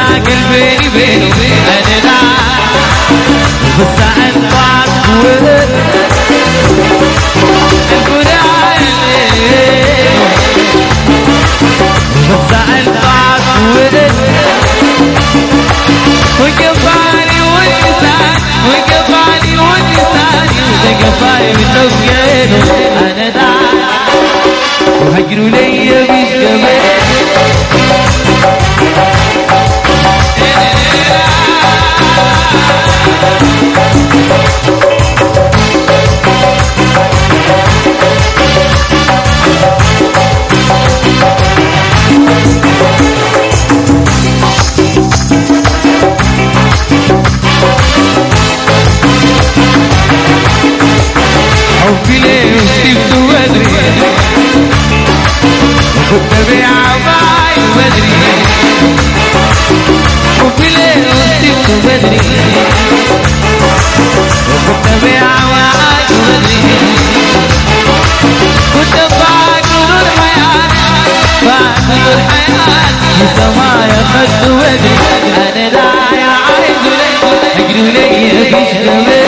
قلبي بينه أنا لا بس طعت ولد البرايل بس طعت ولد وقفاني والنسان وقفاني والنسان وقفاني بتوقينه أنا لا وهجروا لي بيشتغل حبي ليه وسبت بدري وكنت بعباي بدري حبي ليه وسبت بدري وكنت بعباي بدري كنت فاقد الحياة فاقد الحياة بسمايا خد بدري أنا لا عايز لي أجري لي بيشتغل